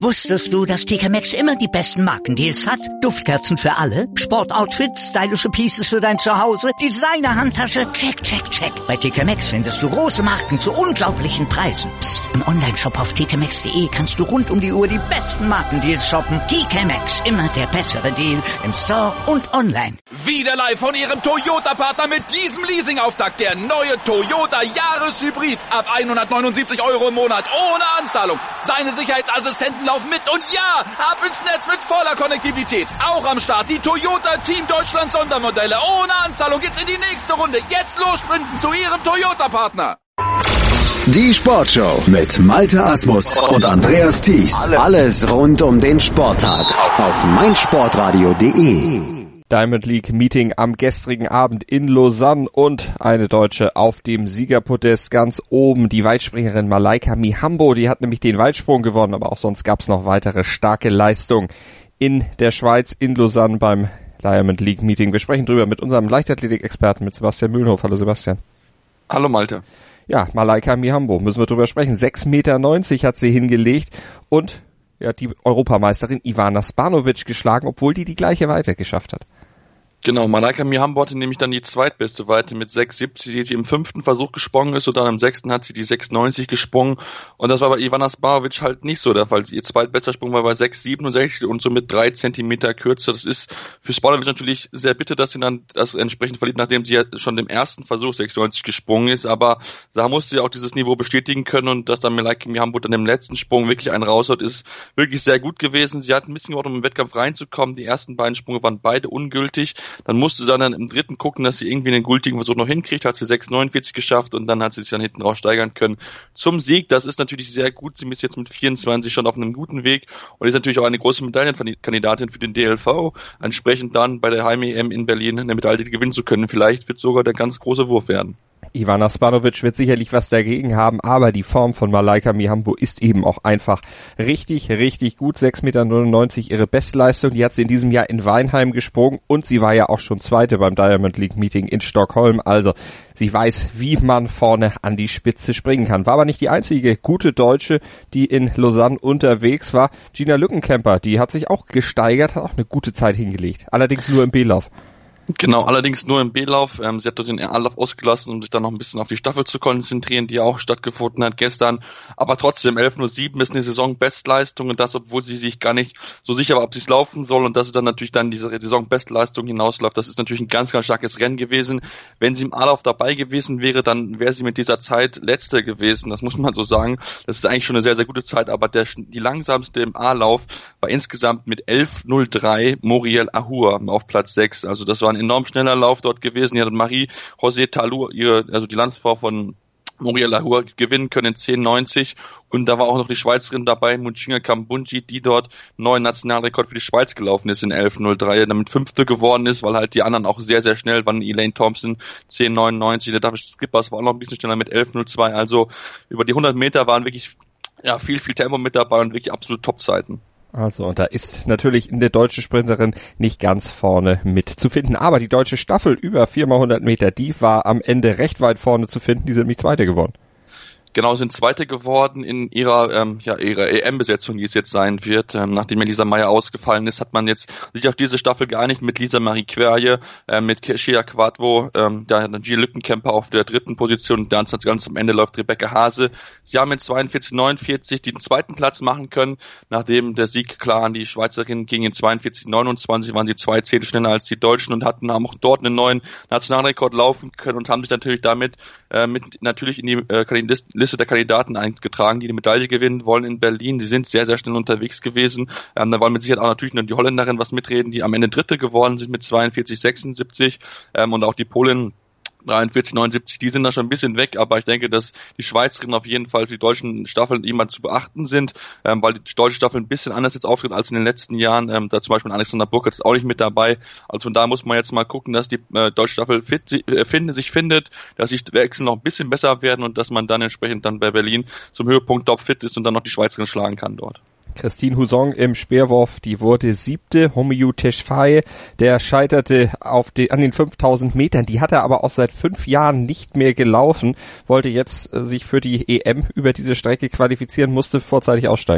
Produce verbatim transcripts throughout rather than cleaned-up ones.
Wusstest du, dass T K Maxx immer die besten Markendeals hat? Duftkerzen für alle, Sportoutfits, stylische Pieces für dein Zuhause, Designer-Handtasche, check, check, check. Bei T K Maxx findest du große Marken zu unglaublichen Preisen. Psst. Im Onlineshop auf t k maxx punkt de kannst du rund um die Uhr die besten Markendeals shoppen. T K Maxx, immer der bessere Deal im Store und online. Wieder live von Ihrem Toyota-Partner mit diesem Leasing-Auftakt. Der neue Toyota Jahreshybrid. Ab hundertneunundsiebzig Euro im Monat ohne Anzahlung. Seine Sicherheitsassistenten laufen mit und ja, ab ins Netz mit voller Konnektivität. Auch am Start die Toyota Team Deutschland Sondermodelle. Ohne Anzahlung geht's in die nächste Runde. Jetzt los sprinten zu Ihrem Toyota-Partner. Die Sportshow mit Malte Asmus und Andreas Thies. Alles rund um den Sporttag auf meinsportradio punkt de. Diamond League Meeting am gestrigen Abend in Lausanne und eine Deutsche auf dem Siegerpodest ganz oben. Die Weitspringerin Malaika Mihambo, die hat nämlich den Weitsprung gewonnen, aber auch sonst gab es noch weitere starke Leistungen in der Schweiz, in Lausanne beim Diamond League Meeting. Wir sprechen drüber mit unserem Leichtathletik-Experten, mit Sebastian Mühlenhof. Hallo Sebastian. Hallo Malte. Ja, Malaika Mihambo, müssen wir drüber sprechen. sechs Meter neunzig hat sie hingelegt und ja, die Europameisterin Ivana Spanovic geschlagen, obwohl die die gleiche Weite geschafft hat. Genau, Malaika Mihambo hatte nämlich dann die zweitbeste Weite mit sechs siebzig, die sie im fünften Versuch gesprungen ist und dann im sechsten hat sie die sechs neunzig gesprungen und das war bei Ivana Spanovic halt nicht so der Fall. Ihr zweitbester Sprung war bei sechs siebenundsechzig und somit drei Zentimeter kürzer. Das ist für Spanovic natürlich sehr bitter, dass sie dann das entsprechend verliert, nachdem sie ja schon im ersten Versuch sechs neunzig gesprungen ist, aber da musste sie auch dieses Niveau bestätigen können und dass dann Malaika Mihambo dann im letzten Sprung wirklich einen raushaut, ist wirklich sehr gut gewesen. Sie hat ein bisschen gebraucht, um im Wettkampf reinzukommen. Die ersten beiden Sprünge waren beide ungültig. Dann musste sie dann im dritten gucken, dass sie irgendwie einen gültigen Versuch noch hinkriegt, hat sie sechs neunundvierzig geschafft und dann hat sie sich dann hinten raus steigern können zum Sieg. Das ist natürlich sehr gut. Sie ist jetzt mit vierundzwanzig schon auf einem guten Weg und ist natürlich auch eine große Medaillenkandidatin für den D L V. Entsprechend dann bei der Heim-E M in Berlin eine Medaille gewinnen zu können. Vielleicht wird sogar der ganz große Wurf werden. Ivana Spanovic wird sicherlich was dagegen haben, aber die Form von Malaika Mihambo ist eben auch einfach richtig, richtig gut. sechs Meter neunundneunzig ihre Bestleistung, die hat sie in diesem Jahr in Weinheim gesprungen und sie war ja auch schon Zweite beim Diamond League Meeting in Stockholm. Also sie weiß, wie man vorne an die Spitze springen kann. War aber nicht die einzige gute Deutsche, die in Lausanne unterwegs war. Gina Lückenkämper, die hat sich auch gesteigert, hat auch eine gute Zeit hingelegt, allerdings nur im B-Lauf. Genau, allerdings nur im B-Lauf. Ähm, sie hat dort den A-Lauf ausgelassen, um sich dann noch ein bisschen auf die Staffel zu konzentrieren, die auch stattgefunden hat gestern. Aber trotzdem, elf null sieben ist eine Saisonbestleistung und das, obwohl sie sich gar nicht so sicher war, ob sie es laufen soll und dass sie dann natürlich dann diese Saisonbestleistung hinausläuft. Das ist natürlich ein ganz, ganz starkes Rennen gewesen. Wenn sie im A-Lauf dabei gewesen wäre, dann wäre sie mit dieser Zeit Letzte gewesen. Das muss man so sagen. Das ist eigentlich schon eine sehr, sehr gute Zeit, aber der, die langsamste im A-Lauf war insgesamt mit elf null drei Muriel Ahua auf Platz sechs. Also das war ein enorm schneller Lauf dort gewesen. Hier hat Marie-José Talou, ihre, also die Landsfrau von Muriel Ahua, gewinnen können in zehn neunzig und da war auch noch die Schweizerin dabei, Muchinga Kambunji, die dort neuen Nationalrekord für die Schweiz gelaufen ist in elf null drei, damit Fünfte geworden ist, weil halt die anderen auch sehr, sehr schnell waren. Elaine Thompson zehn neunundneunzig, der David Skippers war auch noch ein bisschen schneller mit elf null zwei, also über die hundert Meter waren wirklich ja viel, viel Tempo mit dabei und wirklich absolute Top-Zeiten. Also, und da ist natürlich eine deutsche Sprinterin nicht ganz vorne mit zu finden. Aber die deutsche Staffel über vier mal hundert Meter, die war am Ende recht weit vorne zu finden. Die sind nämlich Zweite geworden. Genau, sind Zweite geworden in ihrer ähm, ja ihrer E M-Besetzung, die es jetzt sein wird. Ähm, nachdem ja Lisa Meyer ausgefallen ist, hat man jetzt sich auf diese Staffel geeinigt mit Lisa Marie Querje, äh, mit Shea Quadvo, ähm, da hat dann Gina Lückenkämper auf der dritten Position und ganz, ganz am Ende läuft Rebecca Hase. Sie haben mit zweiundvierzig neunundvierzig den zweiten Platz machen können, nachdem der Sieg klar an die Schweizerin ging. In zweiundvierzig neunundzwanzig waren sie zwei Zehntel schneller als die Deutschen und hatten haben auch dort einen neuen Nationalrekord laufen können und haben sich natürlich damit äh, mit natürlich in die äh, Liste der Kandidaten eingetragen, die die Medaille gewinnen wollen in Berlin. Sie sind sehr, sehr schnell unterwegs gewesen. Ähm, da wollen mit Sicherheit auch natürlich noch die Holländerin was mitreden, die am Ende Dritte geworden sind mit zweiundvierzig sechsundsiebzig ähm, und auch die Polin dreiundvierzig neunundsiebzig, die sind da schon ein bisschen weg, aber ich denke, dass die Schweizerinnen auf jeden Fall für die deutschen Staffeln jemand zu beachten sind, ähm, weil die deutsche Staffel ein bisschen anders jetzt auftritt als in den letzten Jahren. Ähm, da zum Beispiel Alexander Burkhardt ist auch nicht mit dabei. Also von da muss man jetzt mal gucken, dass die äh, deutsche Staffel fit, äh, find, sich findet, dass die Wechsel noch ein bisschen besser werden und dass man dann entsprechend dann bei Berlin zum Höhepunkt top fit ist und dann noch die Schweizerin schlagen kann dort. Christine Husong im Speerwurf, die wurde Siebte. Homiyu Tesfaye, der scheiterte auf die, an den fünftausend Metern. Die hat er aber auch seit fünf Jahren nicht mehr gelaufen, wollte jetzt äh, sich für die E M über diese Strecke qualifizieren, musste vorzeitig aussteigen.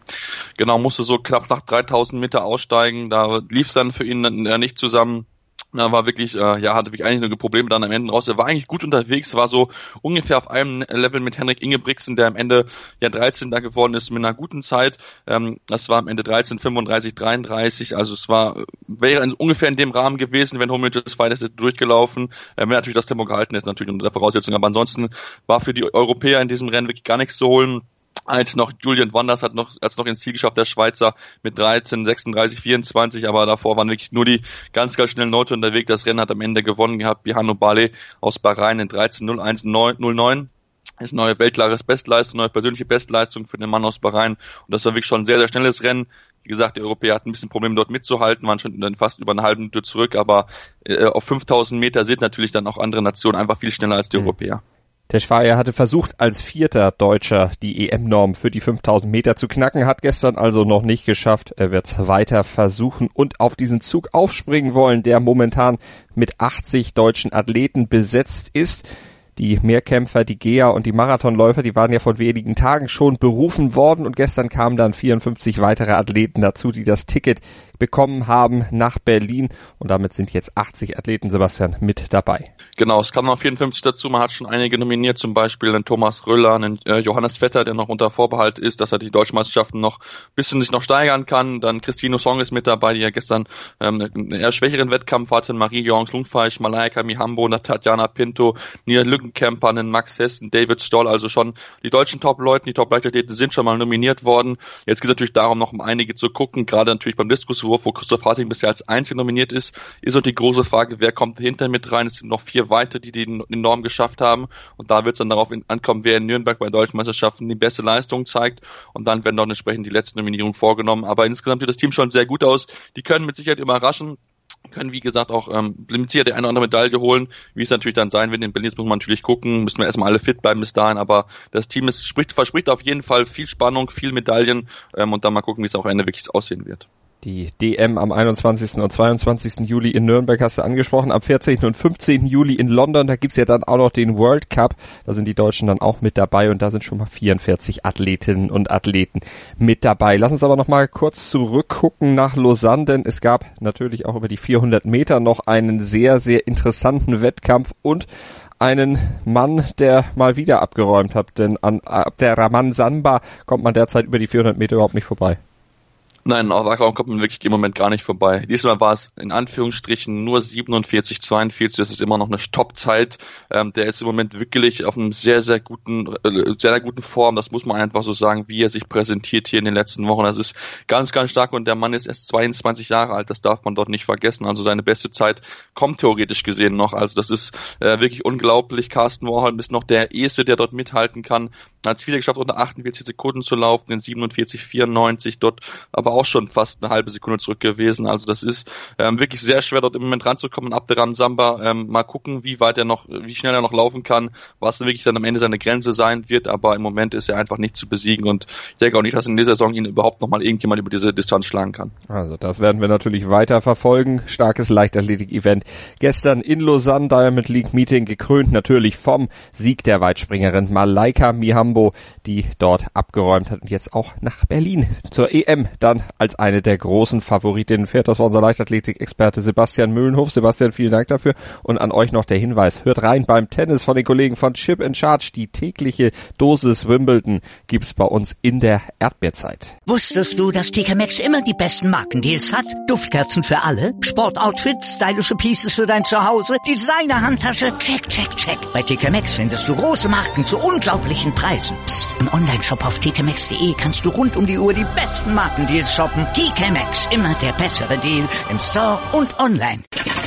Genau, musste so knapp nach dreitausend Meter aussteigen, da lief es dann für ihn äh, nicht zusammen. Er war wirklich, äh, ja, hatte wirklich einige Probleme dann am Ende raus. Er war eigentlich gut unterwegs, war so ungefähr auf einem Level mit Henrik Ingebrigtsen, der am Ende ja dreizehnter geworden ist mit einer guten Zeit. Ähm, das war am Ende dreizehn fünfunddreißig dreiunddreißig, also es war, wäre in, ungefähr in dem Rahmen gewesen, wenn Homologous weiter durchgelaufen, äh, wenn natürlich das Tempo gehalten ist, natürlich unter der Voraussetzung, aber ansonsten war für die Europäer in diesem Rennen wirklich gar nichts zu holen. Als noch Julian Wanders hat noch, als noch ins Ziel geschafft, der Schweizer mit dreizehn sechsunddreißig vierundzwanzig, aber davor waren wirklich nur die ganz, ganz schnellen Leute unterwegs. Das Rennen hat am Ende gewonnen gehabt, Bihano Bale aus Bahrain in dreizehn null eins null neun. Ist eine neue weltklares Bestleistung, neue persönliche Bestleistung für den Mann aus Bahrain. Und das war wirklich schon ein sehr, sehr schnelles Rennen. Wie gesagt, die Europäer hatten ein bisschen Probleme dort mitzuhalten, waren schon dann fast über eine halbe Minute zurück, aber äh, auf fünftausend Meter sind natürlich dann auch andere Nationen einfach viel schneller als die mhm. Europäer. Der Schweier hatte versucht, als vierter Deutscher die E M-Norm für die fünftausend Meter zu knacken, hat gestern also noch nicht geschafft. Er wird es weiter versuchen und auf diesen Zug aufspringen wollen, der momentan mit achtzig deutschen Athleten besetzt ist. Die Mehrkämpfer, die Geher und die Marathonläufer, die waren ja vor wenigen Tagen schon berufen worden und gestern kamen dann vierundfünfzig weitere Athleten dazu, die das Ticket bekommen haben nach Berlin und damit sind jetzt achtzig Athleten, Sebastian, mit dabei. Genau, es kamen noch vierundfünfzig dazu, man hat schon einige nominiert, zum Beispiel einen Thomas Röller, einen äh, Johannes Vetter, der noch unter Vorbehalt ist, dass er die Deutschmeisterschaften noch ein bisschen sich noch steigern kann, dann Christine Song ist mit dabei, die ja gestern ähm, einen eher schwächeren Wettkampf hatte, Marie-Jorans Lundfeich, Malaika Mihambo, Tatjana Pinto, Nia Lückenkämper, einen Max Hessen, David Stoll, also schon die deutschen Top-Leute, die Top-Leichtathleten sind schon mal nominiert worden. Jetzt geht es natürlich darum, noch um einige zu gucken, gerade natürlich beim Diskuswurf, wo Christoph Harting bisher als Einziger nominiert ist, ist auch die große Frage, wer kommt hinter mit rein, es sind noch vier weitere, die die Norm geschafft haben und da wird es dann darauf ankommen, wer in Nürnberg bei deutschen Meisterschaften die beste Leistung zeigt und dann werden dann entsprechend die letzten Nominierungen vorgenommen, aber insgesamt sieht das Team schon sehr gut aus, die können mit Sicherheit überraschen, können wie gesagt auch ähm, mit Sicherheit die eine oder andere Medaille holen, wie es natürlich dann sein wird, in Berlin muss man natürlich gucken, müssen wir erstmal alle fit bleiben bis dahin, aber das Team ist, spricht, verspricht auf jeden Fall viel Spannung, viel Medaillen ähm, und dann mal gucken, wie es auch am Ende wirklich aussehen wird. Die D M am einundzwanzigsten und zweiundzwanzigsten Juli in Nürnberg hast du angesprochen, am vierzehnten und fünfzehnten Juli in London, da gibt's ja dann auch noch den World Cup, da sind die Deutschen dann auch mit dabei und da sind schon mal vierundvierzig Athletinnen und Athleten mit dabei. Lass uns aber noch mal kurz zurückgucken nach Lausanne, denn es gab natürlich auch über die vierhundert Meter noch einen sehr, sehr interessanten Wettkampf und einen Mann, der mal wieder abgeräumt hat, denn an Abderrahmane Samba kommt man derzeit über die vierhundert Meter überhaupt nicht vorbei. Nein, auf Ackerraum kommt man wirklich im Moment gar nicht vorbei. Diesmal war es in Anführungsstrichen nur siebenundvierzig zweiundvierzig, das ist immer noch eine Stoppzeit. Ähm, der ist im Moment wirklich auf einem sehr, sehr guten, äh, sehr, sehr guten Form, das muss man einfach so sagen, wie er sich präsentiert hier in den letzten Wochen. Das ist ganz, ganz stark und der Mann ist erst zweiundzwanzig Jahre alt, das darf man dort nicht vergessen. Also seine beste Zeit kommt theoretisch gesehen noch, also das ist äh, wirklich unglaublich. Carsten Warholm ist noch der Erste, der dort mithalten kann. Er hat es wieder geschafft, unter achtundvierzig Sekunden zu laufen, in siebenundvierzig vierundneunzig, dort aber auch schon fast eine halbe Sekunde zurück gewesen. Also das ist ähm, wirklich sehr schwer, dort im Moment ranzukommen. Abderrahmane Samba, ähm, mal gucken, wie weit er noch, wie schnell er noch laufen kann, was wirklich dann am Ende seine Grenze sein wird. Aber im Moment ist er einfach nicht zu besiegen und ich denke auch nicht, dass in dieser Saison ihn überhaupt nochmal irgendjemand über diese Distanz schlagen kann. Also das werden wir natürlich weiter verfolgen. Starkes Leichtathletik-Event gestern in Lausanne, Diamond League Meeting, gekrönt natürlich vom Sieg der Weitspringerin Malaika Mihambo, die dort abgeräumt hat und jetzt auch nach Berlin zur E M dann als eine der großen Favoritinnen fährt. Das war unser Leichtathletik-Experte Sebastian Mühlenhof. Sebastian, vielen Dank dafür. Und an euch noch der Hinweis. Hört rein beim Tennis von den Kollegen von Chip and Charge. Die tägliche Dosis Wimbledon gibt's bei uns in der Erdbeerzeit. Wusstest du, dass T K Maxx immer die besten Markendeals hat? Duftkerzen für alle, Sportoutfits, stylische Pieces für dein Zuhause, Designer-Handtasche, check, check, check. Bei T K Maxx findest du große Marken zu unglaublichen Preisen. Psst. Im Onlineshop auf t k maxx punkt d e kannst du rund um die Uhr die besten Markendeals shoppen. T K Maxx, immer der bessere Deal im Store und online.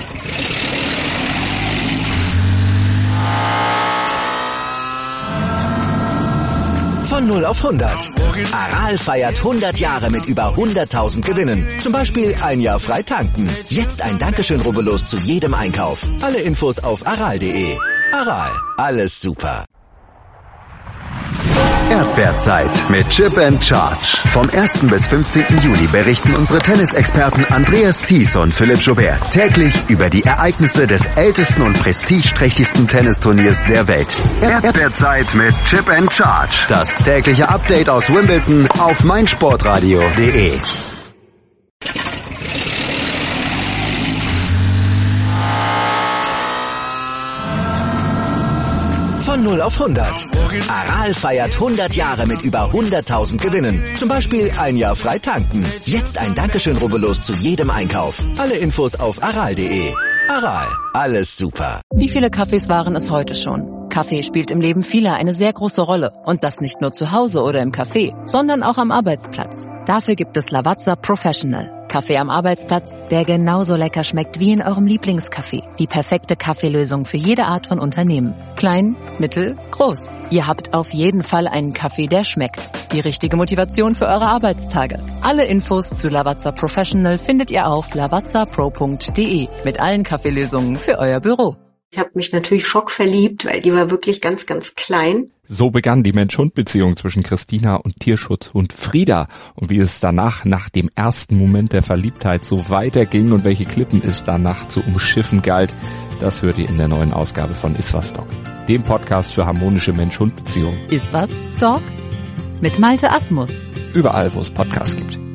Von null auf hundert. Aral feiert hundert Jahre mit über hunderttausend Gewinnen. Zum Beispiel ein Jahr frei tanken. Jetzt ein Dankeschön, rubbellos zu jedem Einkauf. Alle Infos auf aral punkt de. Aral, alles super. Erdbeerzeit mit Chip and Charge. Vom ersten bis fünfzehnten Juli berichten unsere Tennisexperten Andreas Thies und Philipp Joubert täglich über die Ereignisse des ältesten und prestigeträchtigsten Tennisturniers der Welt. Erdbeerzeit mit Chip and Charge. Das tägliche Update aus Wimbledon auf meinsportradio punkt de. Von null auf hundert. Aral feiert hundert Jahre mit über hunderttausend Gewinnen. Zum Beispiel ein Jahr frei tanken. Jetzt ein Dankeschön, rubbellos zu jedem Einkauf. Alle Infos auf aral punkt de. Aral, alles super. Wie viele Kaffees waren es heute schon? Kaffee spielt im Leben vieler eine sehr große Rolle. Und das nicht nur zu Hause oder im Café, sondern auch am Arbeitsplatz. Dafür gibt es Lavazza Professional. Kaffee am Arbeitsplatz, der genauso lecker schmeckt wie in eurem Lieblingscafé. Die perfekte Kaffeelösung für jede Art von Unternehmen. Klein, mittel, groß. Ihr habt auf jeden Fall einen Kaffee, der schmeckt. Die richtige Motivation für eure Arbeitstage. Alle Infos zu Lavazza Professional findet ihr auf lavazza pro punkt de mit allen Kaffeelösungen für euer Büro. Ich habe mich natürlich schockverliebt, weil die war wirklich ganz, ganz klein. So begann die Mensch-Hund-Beziehung zwischen Christina und Tierschutzhund Frieda. Und wie es danach, nach dem ersten Moment der Verliebtheit, so weiterging und welche Klippen es danach zu umschiffen galt, das hört ihr in der neuen Ausgabe von Iswas Dog, dem Podcast für harmonische Mensch-Hund-Beziehungen. Iswas Dog? Mit Malte Asmus. Überall, wo es Podcasts gibt.